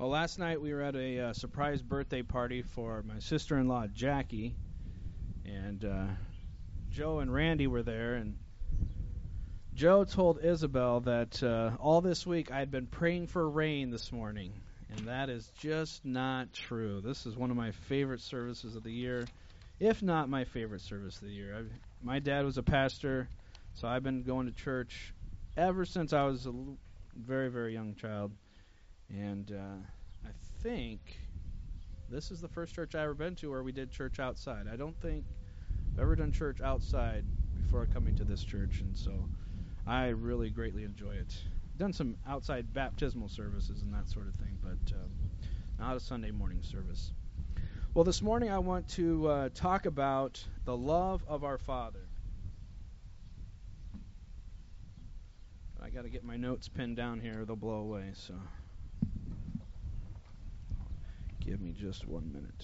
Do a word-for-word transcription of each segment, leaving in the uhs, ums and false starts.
Well, last night we were at a uh, surprise birthday party for my sister-in-law, Jackie, and uh, Joe and Randy were there, and Joe told Isabel that uh, all this week I had been praying for rain this morning, and that is just not true. This is one of my favorite services of the year, if not my favorite service of the year. I've, my dad was a pastor, so I've been going to church ever since I was a l- very, very young child. And uh, I think this is the first church I ever been to where we did church outside. I don't think I've ever done church outside before coming to this church, and so I really greatly enjoy it. I've done some outside baptismal services and that sort of thing, but um, not a Sunday morning service. Well, this morning I want to uh, talk about the love of our Father. I got to get my notes pinned down here, they'll blow away, so give me just one minute.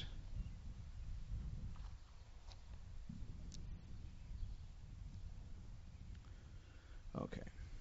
Okay.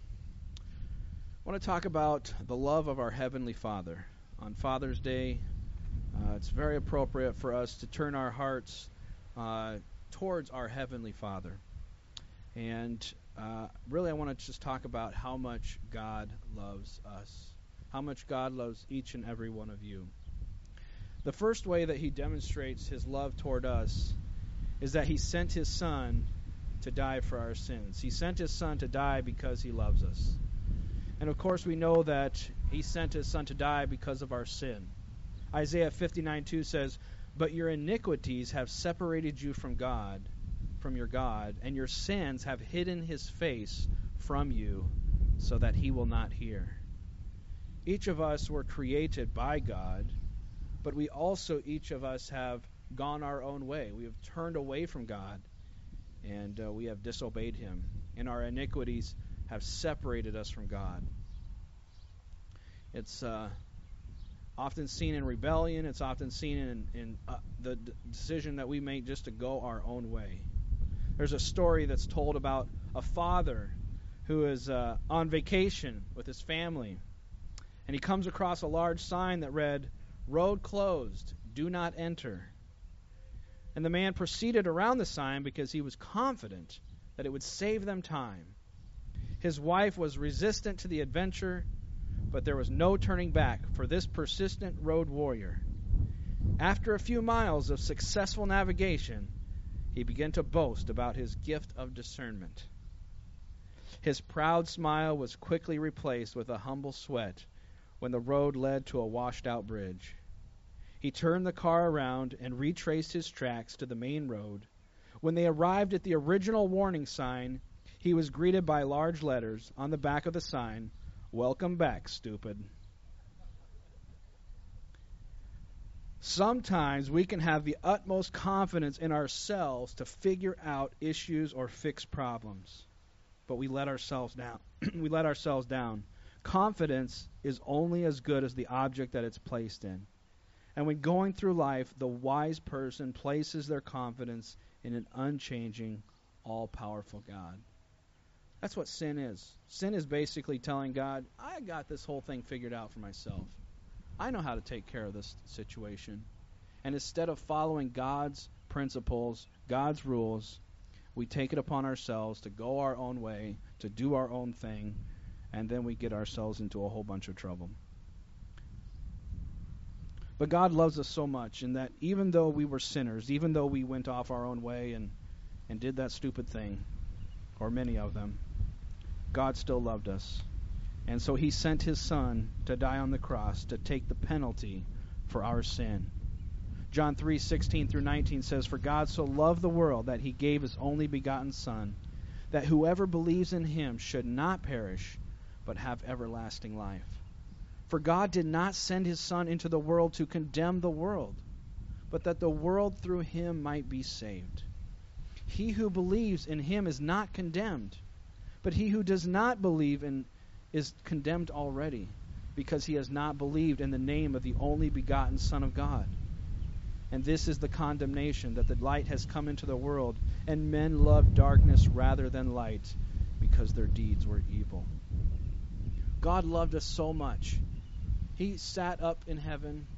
I want to talk about the love of our Heavenly Father. On Father's Day, uh, it's very appropriate for us to turn our hearts uh, towards our Heavenly Father. And uh, really I want to just talk about how much God loves us, how much God loves each and every one of you. The first way that he demonstrates his love toward us is that he sent his Son to die for our sins. He sent his Son to die because he loves us. And of course we know that he sent his Son to die because of our sin. Isaiah fifty-nine two says, "But your iniquities have separated you from God, from your God, and your sins have hidden his face from you so that he will not hear." Each of us were created by God, but we also, each of us, have gone our own way. We have turned away from God, and uh, we have disobeyed him. And our iniquities have separated us from God. It's uh, often seen in rebellion. It's often seen in, in uh, the d- decision that we make just to go our own way. There's a story that's told about a father who is uh, on vacation with his family, and he comes across a large sign that read, "Road closed, do not enter." And the man proceeded around the sign because he was confident that it would save them time. His wife was resistant to the adventure, but there was no turning back for this persistent road warrior. After a few miles of successful navigation, he began to boast about his gift of discernment. His proud smile was quickly replaced with a humble sweat when the road led to a washed-out bridge. He turned the car around and retraced his tracks to the main road. When they arrived at the original warning sign, he was greeted by large letters on the back of the sign, "Welcome back, stupid." Sometimes we can have the utmost confidence in ourselves to figure out issues or fix problems, but we let ourselves down. we let ourselves down. Confidence is only as good as the object that it's placed in. And when going through life, the wise person places their confidence in an unchanging, all-powerful God. That's what sin is. Sin is basically telling God, I got this whole thing figured out for myself. I know how to take care of this situation. And instead of following God's principles, God's rules, we take it upon ourselves to go our own way, to do our own thing, and then we get ourselves into a whole bunch of trouble. But God loves us so much in that even though we were sinners, even though we went off our own way and, and did that stupid thing, or many of them, God still loved us. And so he sent his Son to die on the cross to take the penalty for our sin. John three sixteen through nineteen says, "For God so loved the world that he gave his only begotten Son, that whoever believes in him should not perish, but have everlasting life. For God did not send his Son into the world to condemn the world, but that the world through him might be saved. He who believes in him is not condemned, but he who does not believe in is condemned already, because he has not believed in the name of the only begotten Son of God. And this is the condemnation, that the light has come into the world, and men love darkness rather than light, because their deeds were evil." God loved us so much He sat up in heaven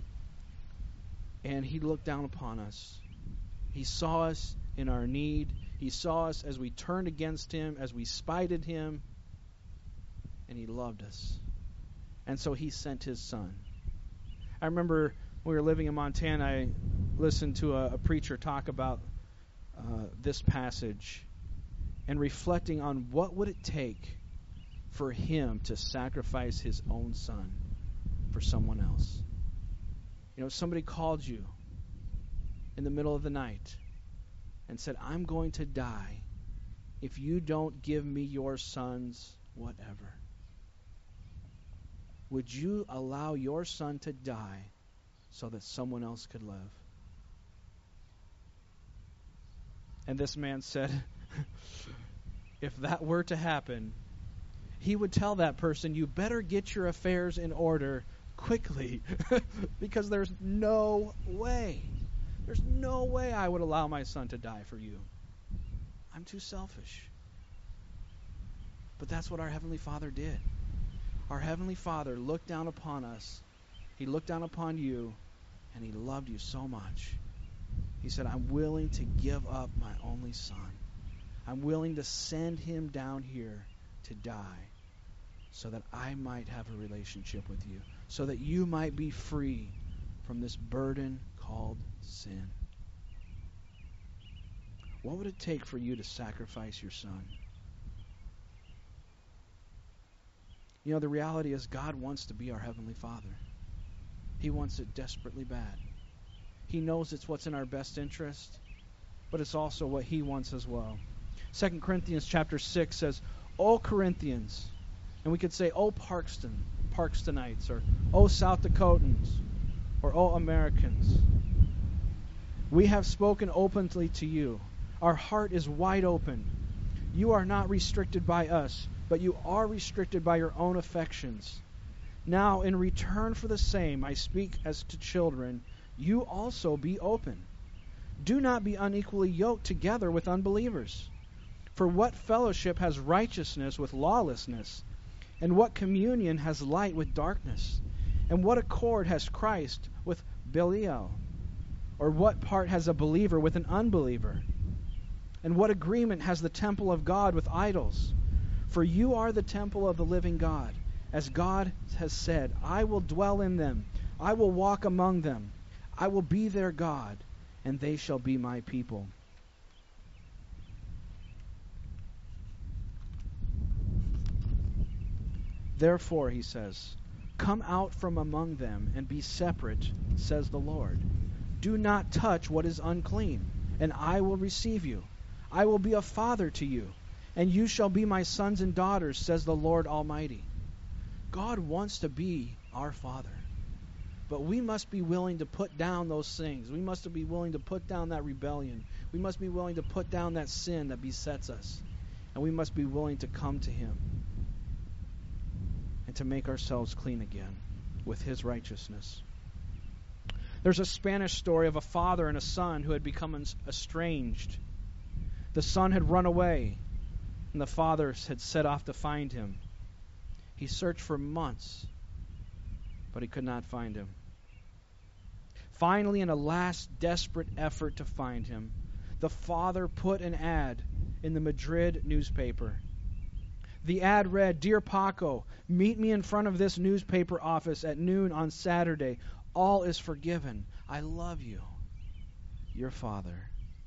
and he looked down upon us. He saw us in our need. He saw us as we turned against him, as we spited him, and he loved us. And so he sent his son. I remember when we were living in Montana, I listened to a, a preacher talk about uh, this passage and reflecting on what would it take for him to sacrifice his own son for someone else. You know, somebody called you in the middle of the night and said, I'm going to die if you don't give me your son's whatever. Would you allow your son to die so that someone else could live? And this man said, if that were to happen, he would tell that person, you better get your affairs in order quickly because there's no way, there's no way I would allow my son to die for you. I'm too selfish. But that's what our Heavenly Father did. Our Heavenly Father looked down upon us. He looked down upon you, and He loved you so much. He said, I'm willing to give up my only son. I'm willing to send him down here to die so that I might have a relationship with you, so that you might be free from this burden called sin. What would it take for you to sacrifice your son? You know, the reality is God wants to be our Heavenly Father. He wants it desperately bad. He knows it's what's in our best interest, but it's also what He wants as well. Second Corinthians chapter six says, O Corinthians, and we could say, O Parkston, Parkstonites, or O South Dakotans, or O Americans, we have spoken openly to you. Our heart is wide open. You are not restricted by us, but you are restricted by your own affections. Now, in return for the same, I speak as to children, you also be open. Do not be unequally yoked together with unbelievers. For what fellowship has righteousness with lawlessness? And what communion has light with darkness? And what accord has Christ with Belial? Or what part has a believer with an unbeliever? And what agreement has the temple of God with idols? For you are the temple of the living God. As God has said, I will dwell in them. I will walk among them. I will be their God, and they shall be my people. Therefore, he says, come out from among them and be separate, says the Lord. Do not touch what is unclean, and I will receive you. I will be a father to you, and you shall be my sons and daughters, says the Lord Almighty. God wants to be our Father. But we must be willing to put down those things. We must be willing to put down that rebellion. We must be willing to put down that sin that besets us. And we must be willing to come to Him and to make ourselves clean again with His righteousness. There's a Spanish story of a father and a son who had become estranged. The son had run away, and the father had set off to find him. He searched for months, but he could not find him. Finally, in a last desperate effort to find him, the father put an ad in the Madrid newspaper. The ad read, Dear Paco, meet me in front of this newspaper office at noon on Saturday. All is forgiven. I love you. Your father.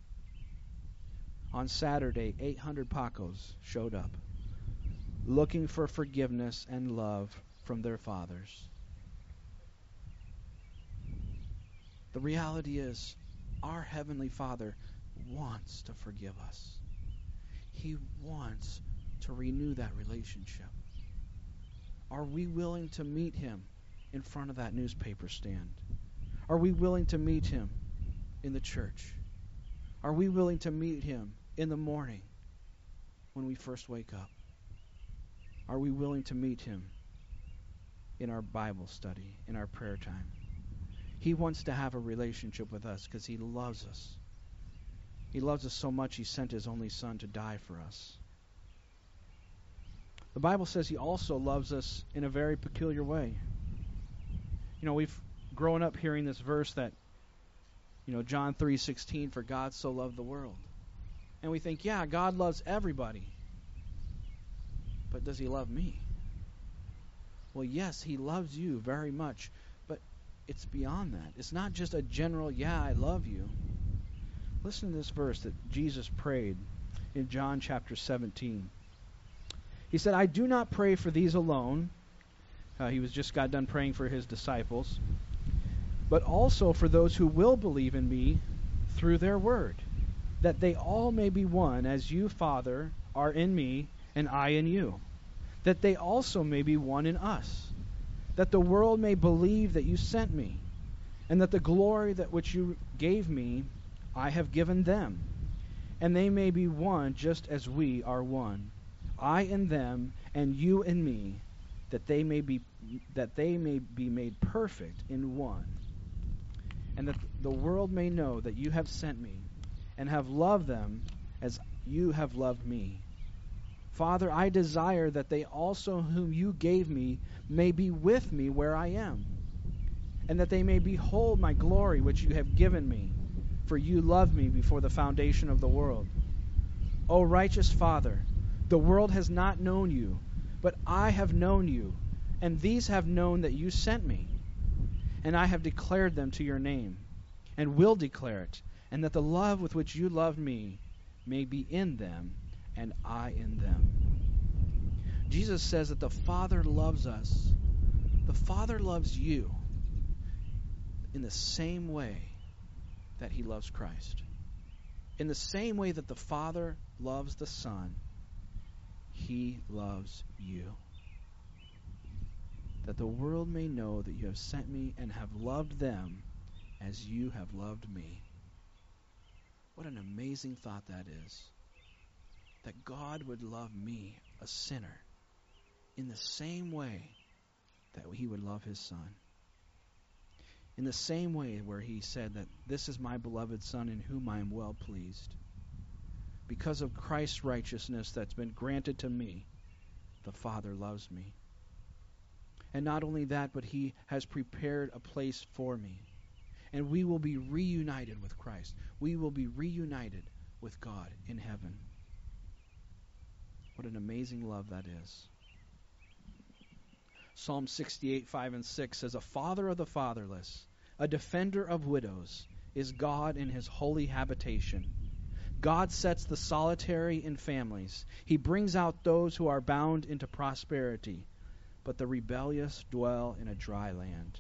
On Saturday, eight hundred Pacos showed up, looking for forgiveness and love from their fathers. The reality is, our Heavenly Father wants to forgive us. He wants to renew that relationship. Are we willing to meet Him in front of that newspaper stand? Are we willing to meet Him in the church? Are we willing to meet Him in the morning when we first wake up? Are we willing to meet Him in our Bible study, in our prayer time? He wants to have a relationship with us because He loves us. He loves us so much He sent His only Son to die for us. The Bible says He also loves us in a very peculiar way. You know, we've grown up hearing this verse that, you know, John three sixteen, for God so loved the world. And we think, yeah, God loves everybody. But does he love me? Well, yes, he loves you very much. But it's beyond that. It's not just a general, yeah, I love you. Listen to this verse that Jesus prayed in John chapter seventeen. He said, I do not pray for these alone. Uh, he was just got done praying for his disciples. But also for those who will believe in me through their word, that they all may be one, as you, Father, are in me, and I in you, that they also may be one in us, that the world may believe that you sent me, and that the glory that which you gave me I have given them, and they may be one just as we are one, I in them, and you in me, that they may be that they may be made perfect in one, and that the world may know that you have sent me, and have loved them as you have loved me. Father, I desire that they also whom you gave me may be with me where I am, and that they may behold my glory which you have given me, for you loved me before the foundation of the world. O righteous Father, the world has not known you, but I have known you, and these have known that you sent me. And I have declared them to your name, and will declare it, and that the love with which you loved me may be in them, and I in them. Jesus says that the Father loves us. The Father loves you in the same way that he loves Christ. In the same way that the Father loves the Son, he loves you. That the world may know that you have sent me and have loved them as you have loved me. What an amazing thought that is. That God would love me, a sinner, in the same way that he would love his Son. In the same way where he said that this is my beloved Son in whom I am well pleased. Because of Christ's righteousness that's been granted to me, the Father loves me. And not only that, but he has prepared a place for me. And we will be reunited with Christ. We will be reunited with God in heaven. What an amazing love that is. Psalm sixty-eight, five and six says, a father of the fatherless, a defender of widows, is God in his holy habitation. God sets the solitary in families. He brings out those who are bound into prosperity, but the rebellious dwell in a dry land.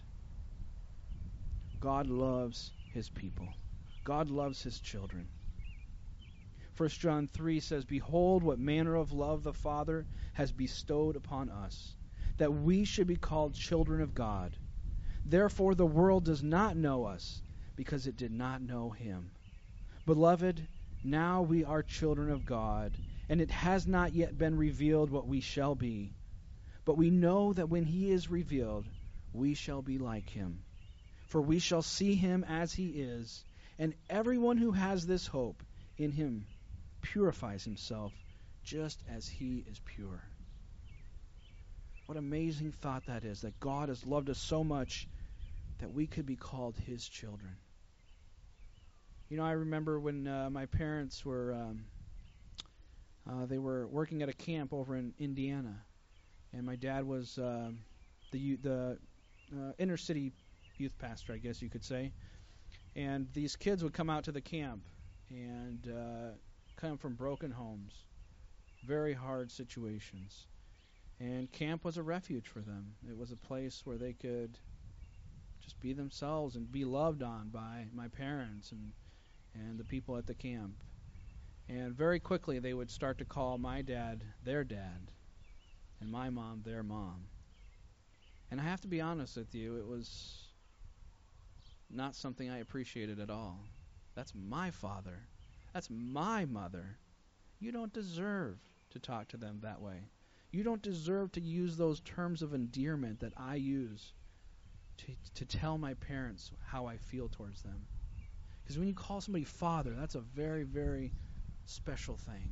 God loves his people. God loves his children. First John three says, behold what manner of love the Father has bestowed upon us, that we should be called children of God. Therefore the world does not know us, because it did not know him. Beloved, now we are children of God, and it has not yet been revealed what we shall be. But we know that when he is revealed, we shall be like him. For we shall see him as he is, and everyone who has this hope in him purifies himself just as he is pure. What amazing thought that is, that God has loved us so much that we could be called his children. You know, I remember when uh, my parents were, um, uh, they were working at a camp over in Indiana, and my dad was uh, the the uh, inner city youth pastor, I guess you could say. And these kids would come out to the camp and uh, come from broken homes, very hard situations. And camp was a refuge for them. It was a place where they could just be themselves and be loved on by my parents and and the people at the camp. And very quickly they would start to call my dad their dad and my mom their mom. And I have to be honest with you, it was not something I appreciated at all. That's my father. That's my mother. You don't deserve to talk to them that way. You don't deserve to use those terms of endearment that I use to, to tell my parents how I feel towards them. Because when you call somebody father, that's a very, very special thing.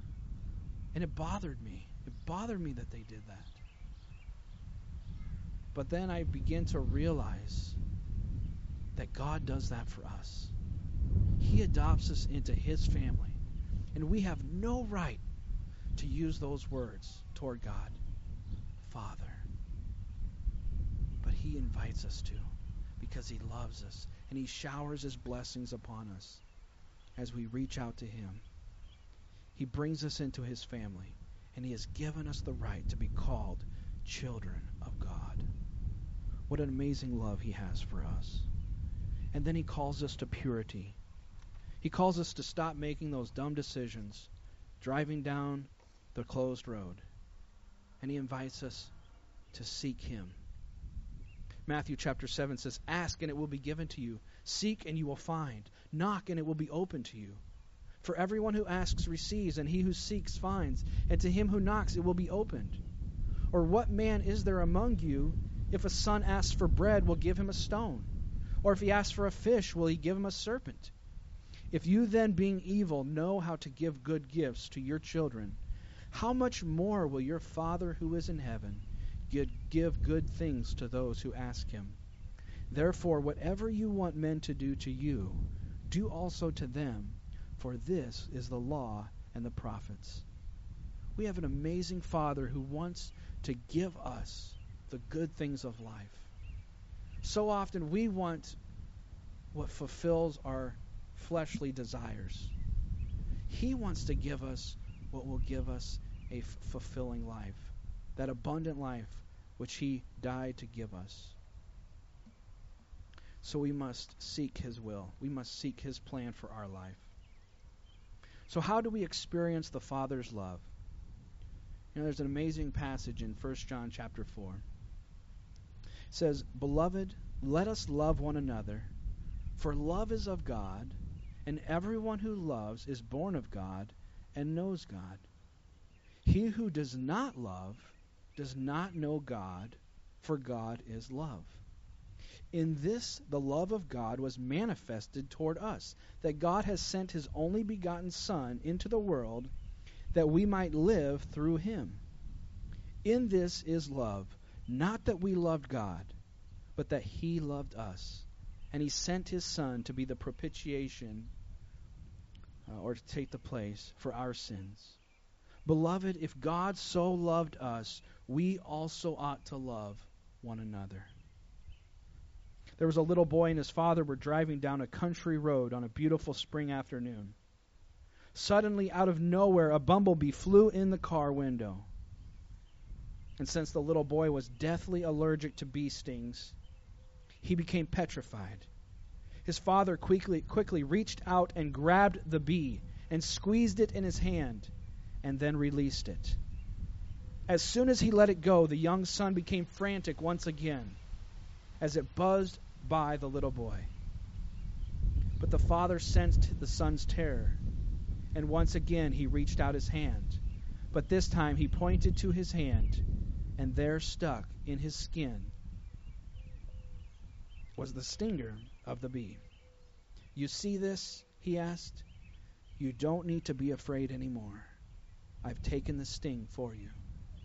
And it bothered me. It bothered me that they did that. But then I begin to realize that God does that for us. He adopts us into his family. And we have no right to use those words toward God, Father. But he invites us to, because he loves us. And he showers his blessings upon us as we reach out to him. He brings us into his family. And he has given us the right to be called children of God. What an amazing love he has for us. And then he calls us to purity. He calls us to stop making those dumb decisions, driving down the closed road. And he invites us to seek him. Matthew chapter seven says, "Ask and it will be given to you. Seek and you will find. Knock and it will be open to you. For everyone who asks receives, and he who seeks finds. And to him who knocks it will be opened. Or what man is there among you, if a son asks for bread, will give him a stone? Or if he asks for a fish, will he give him a serpent? If you then, being evil, know how to give good gifts to your children, how much more will your Father who is in heaven give good things to those who ask him? Therefore, whatever you want men to do to you, do also to them, for this is the law and the prophets." We have an amazing Father who wants to give us the good things of life. So often we want what fulfills our fleshly desires. He wants to give us what will give us a f- fulfilling life, that abundant life which he died to give us. So we must seek his will. We must seek his plan for our life. So how do we experience the Father's love? You know, there's an amazing passage in First John chapter four. It says, "Beloved, let us love one another, for love is of God, and everyone who loves is born of God and knows God. He who does not love does not know God, for God is love. In this the love of God was manifested toward us, that God has sent his only begotten Son into the world, that we might live through him. In this is love, not that we loved God, but that he loved us, and he sent his Son to be the propitiation, uh, or to take the place for our sins. Beloved, if God so loved us, we also ought to love one another." There was a little boy and his father were driving down a country road on a beautiful spring afternoon. Suddenly, out of nowhere, a bumblebee flew in the car window. And since the little boy was deathly allergic to bee stings, he became petrified. His father quickly, quickly reached out and grabbed the bee and squeezed it in his hand and then released it. As soon as he let it go, the young son became frantic once again as it buzzed by the little boy. But the father sensed the son's terror, and once again he reached out his hand. But this time he pointed to his hand, and there stuck in his skin was the stinger of the bee. "You see this?" he asked. "You don't need to be afraid anymore. I've taken the sting for you."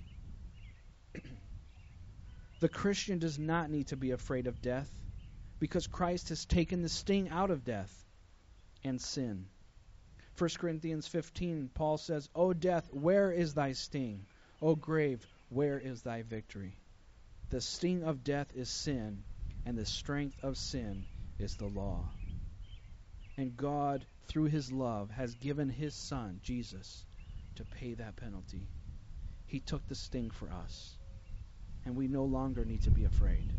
The Christian does not need to be afraid of death, because Christ has taken the sting out of death and sin. First Corinthians fifteen, Paul says, "O death, where is thy sting? O grave, where is thy victory? The sting of death is sin, and the strength of sin is the law." And God, through his love, has given his Son, Jesus, to pay that penalty. He took the sting for us, and we no longer need to be afraid.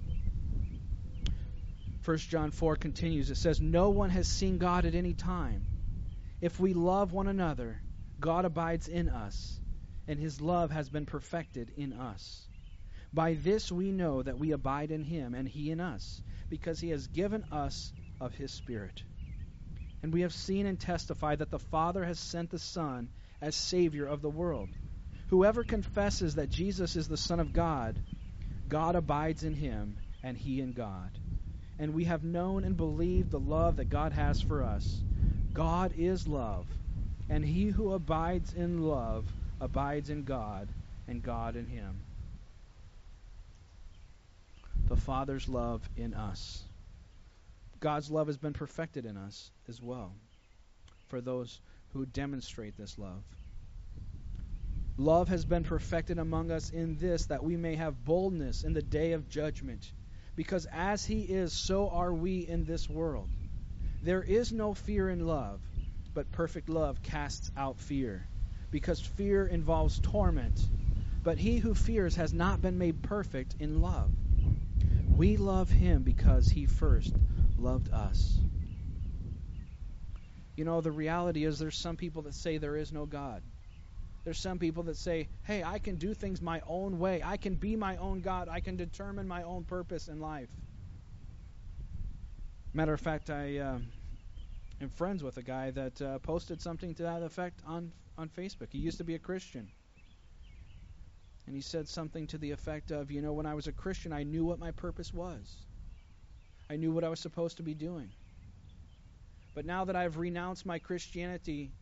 First John four continues. It says, "No one has seen God at any time. If we love one another, God abides in us, and his love has been perfected in us. By this we know that we abide in him, and he in us, because he has given us of his Spirit. And we have seen and testified that the Father has sent the Son as Savior of the world. Whoever confesses that Jesus is the Son of God, God abides in him, and he in God. And we have known and believed the love that God has for us. God is love, and he who abides in love abides in God, and God in him." the Father's love in us. God's love has been perfected in us as well for those who demonstrate this love. Love has been perfected among us in this, that we may have boldness in the day of judgment. Because as He is, so are we in this world. There is no fear in love, but perfect love casts out fear. Because fear involves torment. But he who fears has not been made perfect in love. We love Him because He first loved us. You know, the reality is there's some people that say there is no God. There's some people that say, hey, I can do things my own way. I can be my own God. I can determine my own purpose in life. Matter of fact, I uh, am friends with a guy that uh, posted something to that effect on, on Facebook. He used to be a Christian. And he said something to the effect of, you know, when I was a Christian, I knew what my purpose was. I knew what I was supposed to be doing. But now that I've renounced my Christianity,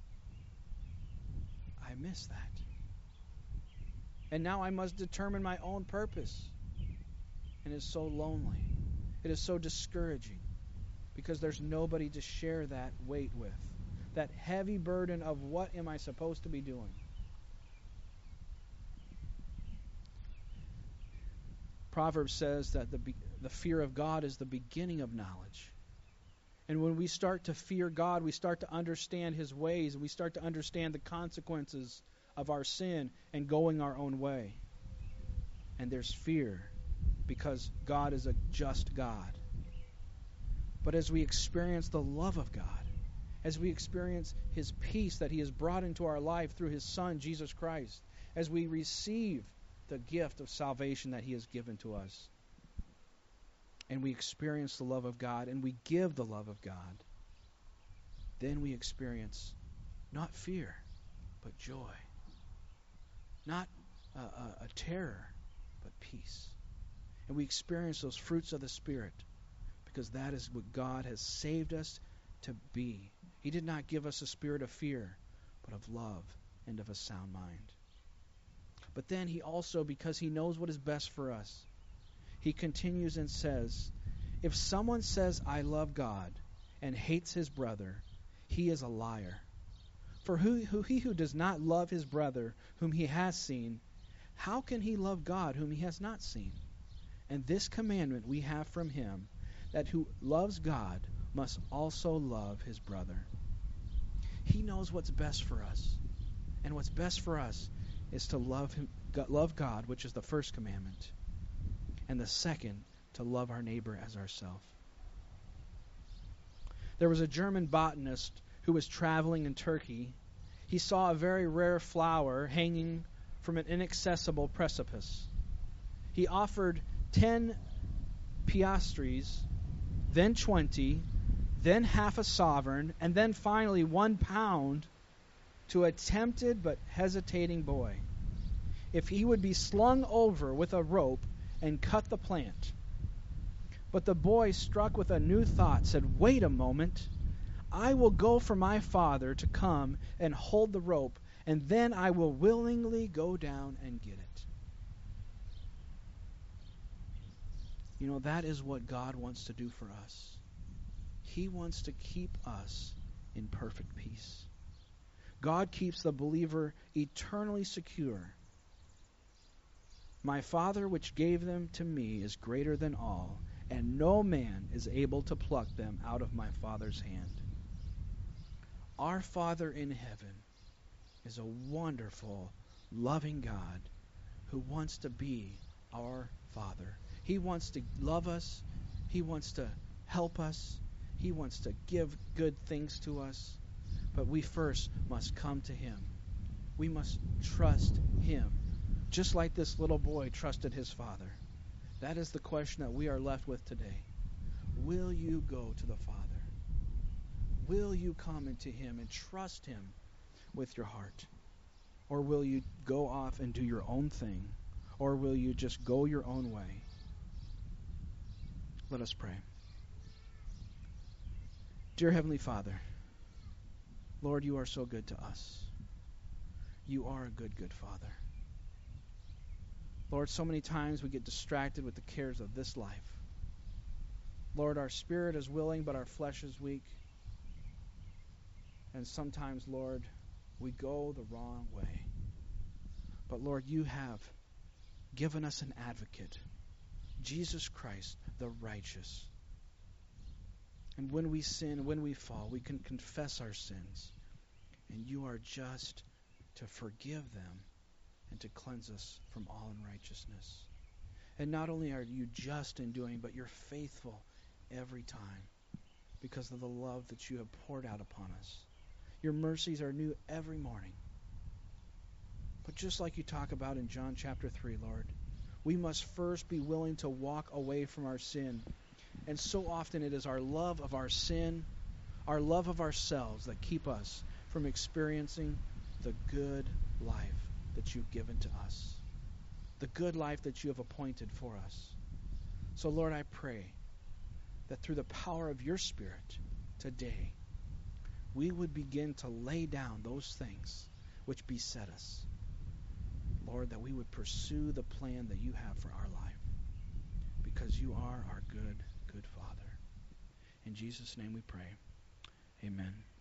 I miss that. And now I must determine my own purpose. And it's so lonely. It is so discouraging because there's nobody to share that weight with. That heavy burden of what am I supposed to be doing? Proverbs says that the, be- the fear of God is the beginning of knowledge. And when we start to fear God, we start to understand His ways, and we start to understand the consequences of our sin and going our own way. And there's fear because God is a just God. But as we experience the love of God, as we experience His peace that He has brought into our life through His Son, Jesus Christ, as we receive the gift of salvation that He has given to us, and we experience the love of God, and we give the love of God, then we experience not fear, but joy. Not a, a, a terror, but peace. And we experience those fruits of the Spirit, because that is what God has saved us to be. He did not give us a spirit of fear, but of love and of a sound mind. But then He also, because He knows what is best for us, He continues and says, if someone says, I love God, and hates his brother, he is a liar. For who, who he who does not love his brother, whom he has seen, how can he love God, whom he has not seen? And this commandment we have from Him, that who loves God must also love his brother. He knows what's best for us. And what's best for us is to love him, love God, which is the first commandment. And the second, to love our neighbor as ourselves. There was a German botanist who was traveling in Turkey. He saw a very rare flower hanging from an inaccessible precipice. He offered ten piastres, then twenty, then half a sovereign, and then finally one pound to a tempted but hesitating boy, if he would be slung over with a rope and cut the plant. But the boy, struck with a new thought, said, wait a moment. I will go for my father to come and hold the rope, and then I will willingly go down and get it. You know, that is what God wants to do for us. He wants to keep us in perfect peace. God keeps the believer eternally secure. My Father which gave them to me is greater than all, and no man is able to pluck them out of my Father's hand. Our Father in heaven is a wonderful, loving God who wants to be our Father. He wants to love us. He wants to help us. He wants to give good things to us. But we first must come to Him. We must trust Him, just like this little boy trusted his father. That is the question that we are left with today. Will you go to the Father? Will you come into Him and trust Him with your heart? Or will you go off and do your own thing? Or will you just go your own way? Let us pray. Dear Heavenly Father, Lord, you are so good to us. You are a good, good Father. Lord, so many times we get distracted with the cares of this life. Lord, our spirit is willing, but our flesh is weak. And sometimes, Lord, we go the wrong way. But Lord, you have given us an advocate, Jesus Christ, the righteous. And when we sin, when we fall, we can confess our sins. And you are just to forgive them and to cleanse us from all unrighteousness. And not only are you just in doing, but you're faithful every time because of the love that you have poured out upon us. Your mercies are new every morning. But just like you talk about in John chapter three, Lord, we must first be willing to walk away from our sin. And so often it is our love of our sin, our love of ourselves that keep us from experiencing the good life that you've given to us, the good life that you have appointed for us. So, Lord, I pray that through the power of your Spirit today, we would begin to lay down those things which beset us. Lord, that we would pursue the plan that you have for our life, because you are our good, good Father. In Jesus' name we pray. Amen.